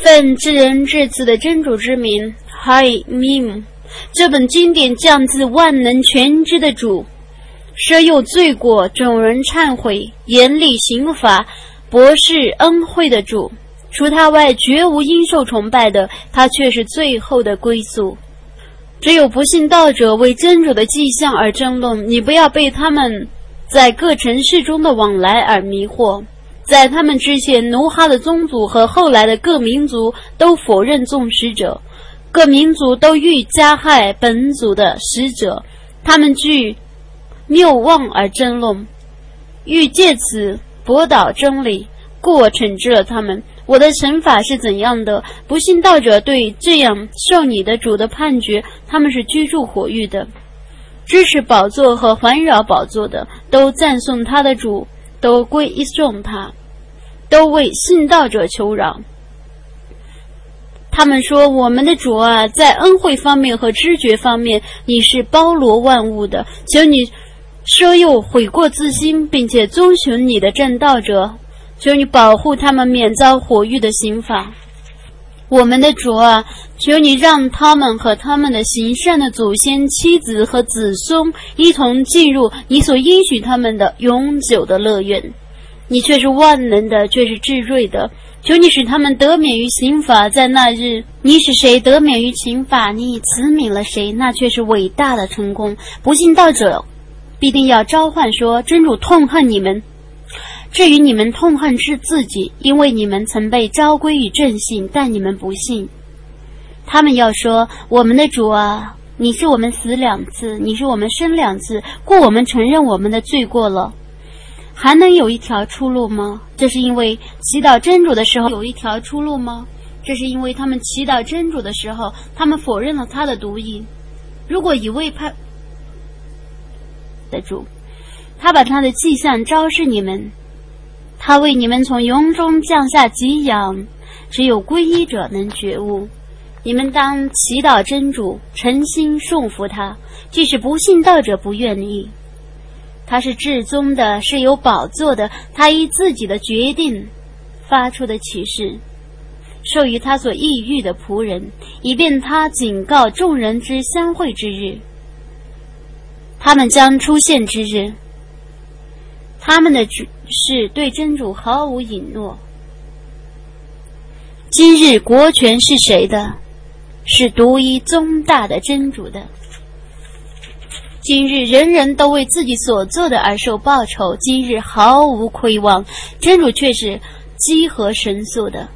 奉至仁至慈的真主之名 Hai Mim， 这本经典降自万能全知的主，赦宥罪过，众人忏悔，严厉刑罚，博示恩惠的主，除他外绝无应受崇拜的，他却是最后的归宿。只有不信道者为真主的迹象而争论，你不要被他们在各城市中的往来而迷惑。在他们之前，奴哈的宗族和后来的各民族都否认众使者，各民族都欲加害本族的使者，他们据谬妄而争论，欲借此驳倒真理，故我惩治了他们。我的惩罚是怎样的？不信道者对这样受你的主的判决，他们是居住火狱的。支持宝座和环绕宝座的都赞颂他的主，都归颂他，都为信道者求饶。他们说，我们的主啊，在恩惠方面和知觉方面，你是包罗万物的，求你赦宥悔过自新，并且遵循你的正道者，求你保护他们免遭火狱的刑罚。我们的主啊，求你让他们和他们的行善的祖先、妻子和子孙一同进入你所应许他们的永久的乐园。你却是万能的，却是至睿的，求你使他们得免于刑罚。在那日，你使谁得免于刑罚，你已慈悯了谁，那却是伟大的成功。不信道者必定要召唤说，真主痛恨你们。至于你们痛恨是自己，因为你们曾被召归于正信，但你们不信。他们要说，我们的主啊，你是我们死2次，你是我们生2次，故我们承认我们的罪过了。还能有一条出路吗？这是因为祈祷真主的时候有一条出路吗？这是因为他们祈祷真主的时候，他们否认了他的独一。如果一位派的主，他把他的迹象昭示你们，他为你们从云中降下给养，只有皈依者能觉悟。你们当祈祷真主，诚心顺服他，即使不信道者不愿意。他是至宗的，是有宝座的，他依自己的决定发出的启示，授予他所抑郁的仆人，以便他警告众人之相会之日。他们将出现之日，他们的事对真主毫无隐诺。今日国权是谁的？是独一宗大的真主的。今日人人都为自己所做的而受报酬，今日毫无亏望，真主却是稽核神速的。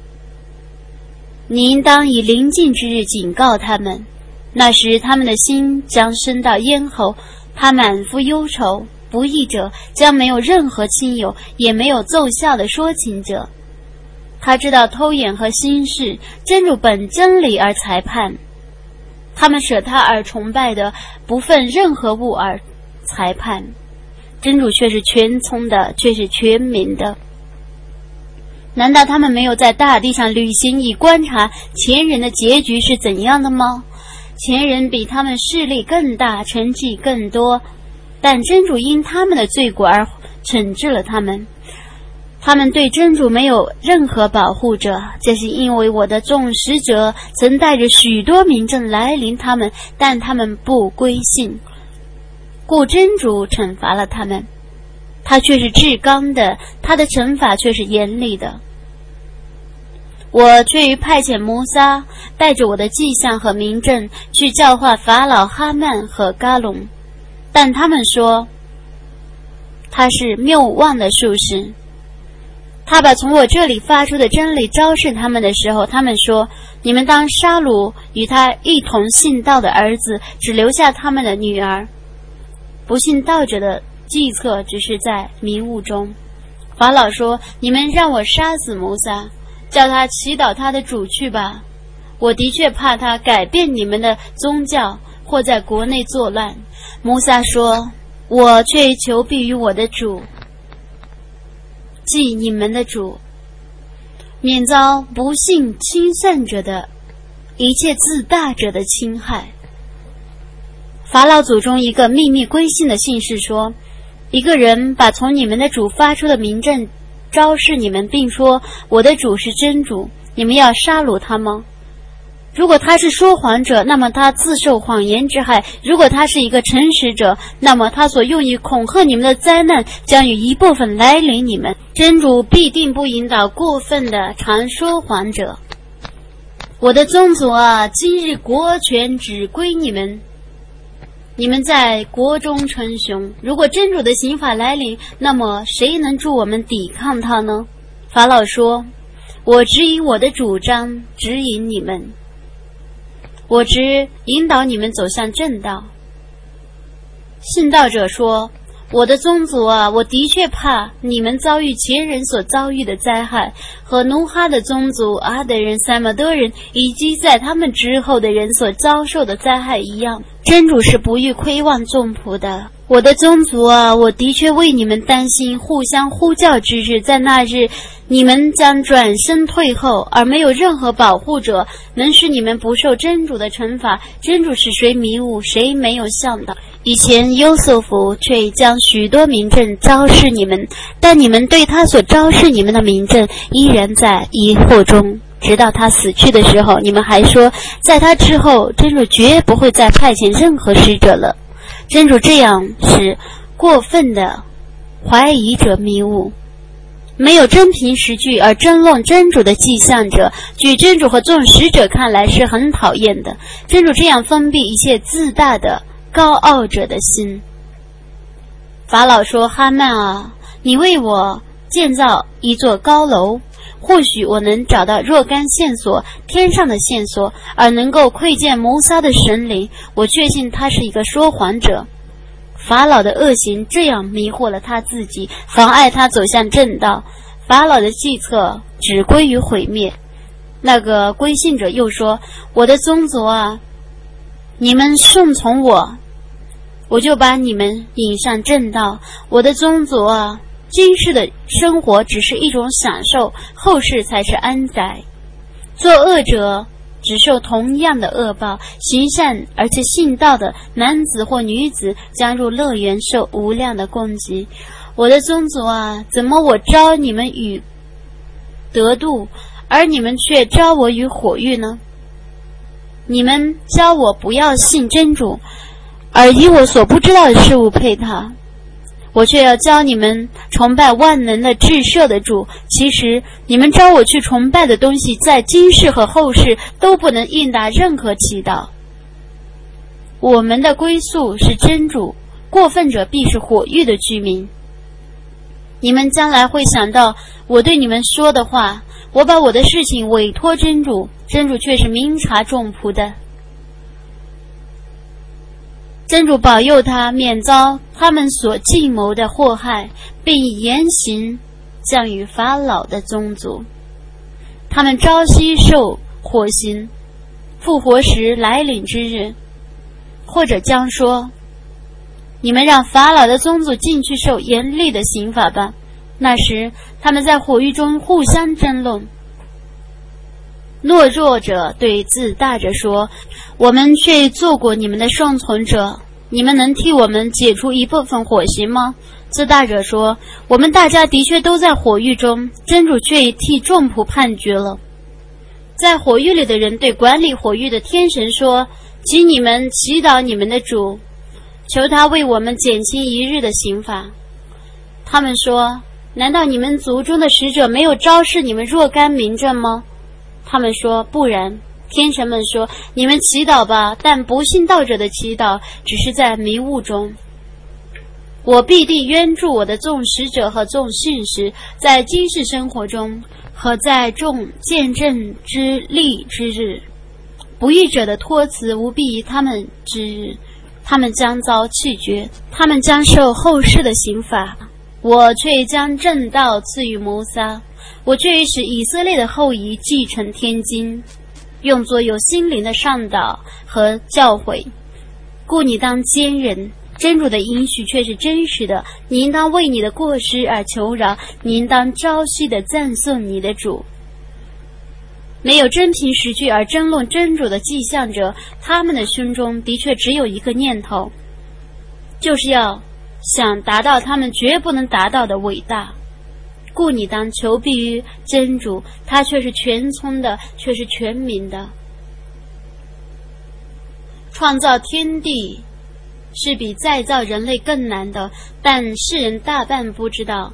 你应当以临近之日警告他们，那时他们的心将升到咽喉，他满腹忧愁，不义者将没有任何亲友，也没有奏效的说情者。他知道偷眼和心事，真主本真理而裁判。他们舍他而崇拜的，不分任何物而裁判，真主却是全聪的，却是全民的。难道他们没有在大地上旅行，以观察前人的结局是怎样的吗？前人比他们势力更大，成绩更多，但真主因他们的罪过而惩治了他们。他们对真主没有任何保护者，这是因为我的众使者曾带着许多民政来临他们，但他们不归信，故真主惩罚了他们。他却是至刚的，他的惩罚却是严厉的。我却于派遣摩撒带着我的迹象和民政去教化法老哈曼和嘎隆，但他们说他是谬妄的术士。他把从我这里发出的真理昭示他们的时候，他们说，你们当杀戮与他一同信道的儿子，只留下他们的女儿。不信道者的计策只是在迷雾中。法老说，你们让我杀死摩撒，叫他祈祷他的主去吧。我的确怕他改变你们的宗教，或在国内作乱。摩撒说，我却求必于我的主，即你们的主，免遭不信轻善者的一切自大者的侵害。法老祖中一个秘密归信的信士说，一个人把从你们的主发出的民政昭示你们，并说我的主是真主， 你们要杀戮他吗？如果他是说谎者，那么他自受谎言之害；如果他是一个诚实者，那么他所用于恐吓你们的灾难将有一部分来临你们。真主必定不引导过分的常说谎者。我的宗族啊，今日国权只归你们，你们在国中称雄。如果真主的刑罚来临，那么谁能助我们抵抗他呢？法老说，我只以我的主张指引你们，我只引导你们走向正道。信道者说，我的宗族啊，我的确怕你们遭遇前人所遭遇的灾害，和努哈的宗族阿德人、塞摩德人以及在他们之后的人所遭受的灾害一样。真主是不欲亏望众仆的。我的宗族啊，我的确为你们担心互相呼叫之日，在那日你们将转身退后，而没有任何保护者能使你们不受真主的惩罚。真主使谁迷雾，谁没有向导。以前优瑟夫却将许多明证昭示你们，但你们对他所昭示你们的明证依然在疑惑中，直到他死去的时候，你们还说在他之后真主绝不会再派遣任何使者了。真主这样使过分的怀疑者迷雾，没有真凭实据而争论真主的迹象者，据真主和众使者看来是很讨厌的。真主这样封闭一切自大的高傲者的心。法老说，哈曼啊，你为我建造一座高楼，或许我能找到若干线索，天上的线索，而能够窥见摩萨的神灵。我确信他是一个说谎者。法老的恶行这样迷惑了他自己，妨碍他走向正道。法老的计策只归于毁灭。那个归信者又说，我的宗族啊，你们顺从我，我就把你们引上正道。我的宗族啊，今世的生活只是一种享受，后世才是安宅。作恶者只受同样的恶报，行善而且信道的男子或女子将入乐园，受无量的供给。我的宗族啊，怎么我招你们与得度，而你们却招我与火狱呢？你们教我不要信真主，而以我所不知道的事物配他，我却要教你们崇拜万能的至赦的主。其实你们招我去崇拜的东西，在今世和后世都不能应答任何祈祷。我们的归宿是真主，过分者必是火狱的居民。你们将来会想到我对你们说的话，我把我的事情委托真主，真主却是明察众仆的。真主保佑他免遭他们所计谋的祸害，并以严刑降于法老的宗族。他们朝夕受火刑，复活时来临之日。或者将说，你们让法老的宗族进去受严厉的刑罚吧。那时他们在火狱中互相争论。懦弱者对自大者说，我们却做过你们的顺从者，你们能替我们解除一部分火刑吗？自大者说，我们大家的确都在火狱中，真主却已替众仆判决了。在火狱里的人对管理火狱的天神说，请你们祈祷你们的主，求他为我们减轻一日的刑罚。他们说，难道你们族中的使者没有昭示你们若干明证吗？他们说，不然。天神们说，你们祈祷吧，但不信道者的祈祷只是在迷雾中。我必定援助我的众使者和众信使，在今世生活中和在众见证之力之日。不义者的托辞无必于他们之日，他们将遭弃绝，他们将受后世的刑罚。我却将正道赐予摩萨，我却使以色列的后裔继承天经，用作有心灵的上导和教诲。故你当坚忍，真主的应许却是真实的。你应当为你的过失而求饶，你应当朝夕地赞颂你的主。没有真凭实据而争论真主的迹象者，他们的胸中的确只有一个念头，就是要想达到他们绝不能达到的伟大。 故你当求必于真主，他却是全聪的，却是全明的。创造天地是比再造人类更难的，但世人大半不知道。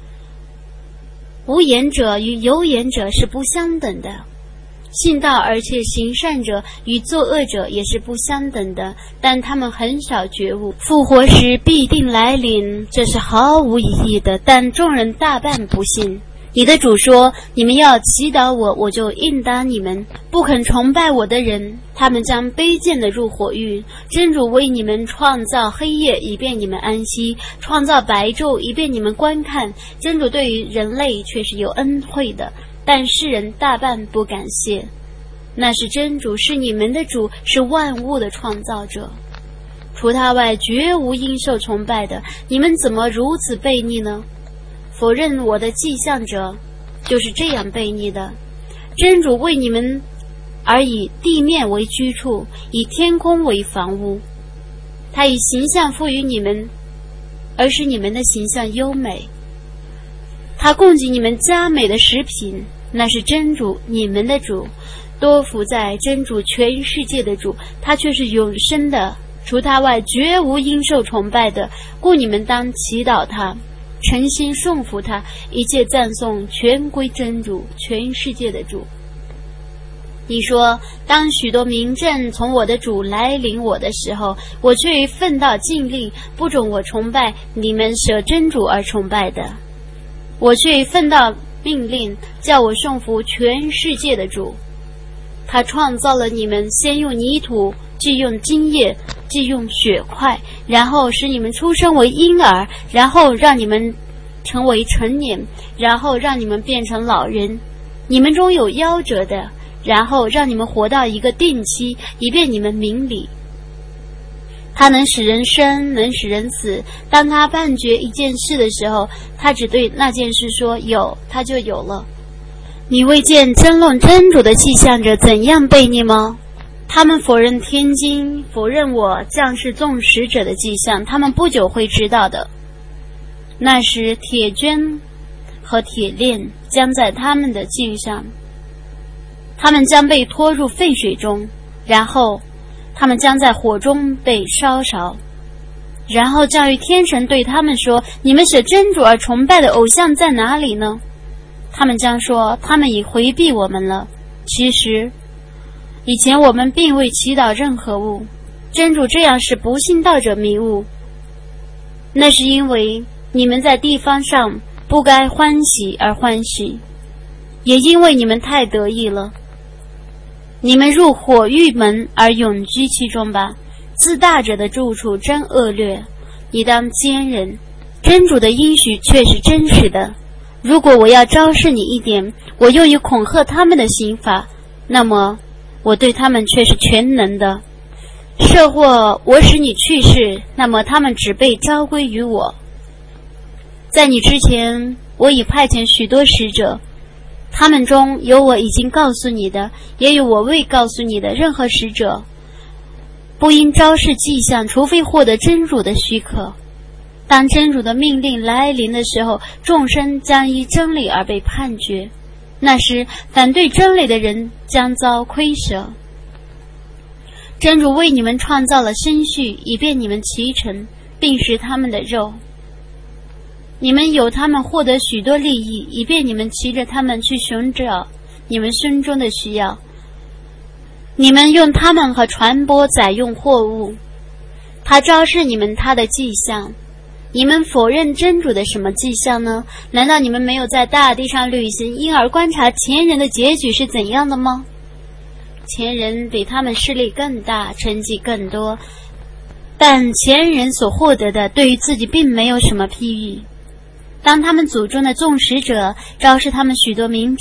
无言者与有言者是不相等的，信道而且行善者与作恶者也是不相等的，但他们很少觉悟。复活时必定来临，这是毫无意义的，但众人大半不信。你的主说，你们要祈祷我，我就应答你们。不肯崇拜我的人，他们将卑贱的入火狱。真主为你们创造黑夜，以便你们安息，创造白昼，以便你们观看。真主对于人类却是有恩惠的，但世人大半不感谢。那是真主，是你们的主，是万物的创造者，除他外绝无应受崇拜的。你们怎么如此悖逆呢？否认我的迹象者就是这样悖逆的。真主为你们而以地面为居处，以天空为房屋，他以形象赋予你们，而使你们的形象优美。他供给你们佳美的食品，那是真主，你们的主。多福在真主，全世界的主，他却是永生的，除他外绝无应受崇拜的，故你们当祈祷他，诚心顺服他，一切赞颂全归真主，全世界的主。你说，当许多明证从我的主来临我的时候，我却奋到禁令，不准我崇拜你们舍真主而崇拜的。我却奋到命令，叫我顺服全世界的主。他创造了你们，先用泥土，既用精液，既用血块，然后使你们出生为婴儿，然后让你们成为成年，然后让你们变成老人。你们中有夭折的，然后让你们活到一个定期，以便你们明理。他能使人生，能使人死。当他判决一件事的时候，他只对那件事说有，他就有了。你未见争论真主的迹象者怎样悖逆吗？他们否认天经，否认我降世众使者的迹象，他们不久会知道的。那时铁圈和铁链将在他们的颈上，他们将被拖入沸水中，然后他们将在火中被烧烧。然后教育天神对他们说，你们舍真主而崇拜的偶像在哪里呢？他们将说，他们已回避我们了。其实以前我们并未祈祷任何物，真主这样使不信道者迷悟。那是因为你们在地方上不该欢喜而欢喜，也因为你们太得意了。你们入火狱门而永居其中吧，自大者的住处真恶劣。你当坚忍，真主的应许却是真实的。如果我要昭示你一点，我用于恐吓他们的刑罚，那么我对他们却是全能的。设或我使你去世，那么他们只被召归于我。在你之前，我已派遣许多使者，他们中有我已经告诉你的，也有我未告诉你的。任何使者不应昭示迹象，除非获得真主的许可。当真主的命令来临的时候，众生将依真理而被判决，那时反对真理的人将遭亏舍。真主为你们创造了生畜，以便你们骑乘，并食他们的肉。你们有他们获得许多利益，以便你们骑着他们去寻找你们心中的需要。你们用他们和船舶载用货物，他昭示你们他的迹象。你们否认真主的什么迹象呢？难道你们没有在大地上旅行，因而观察前人的结局是怎样的吗？前人比他们势力更大，成绩更多，但前人所获得的对于自己并没有什么裨益。当他们祖宗的众使者昭示他们许多明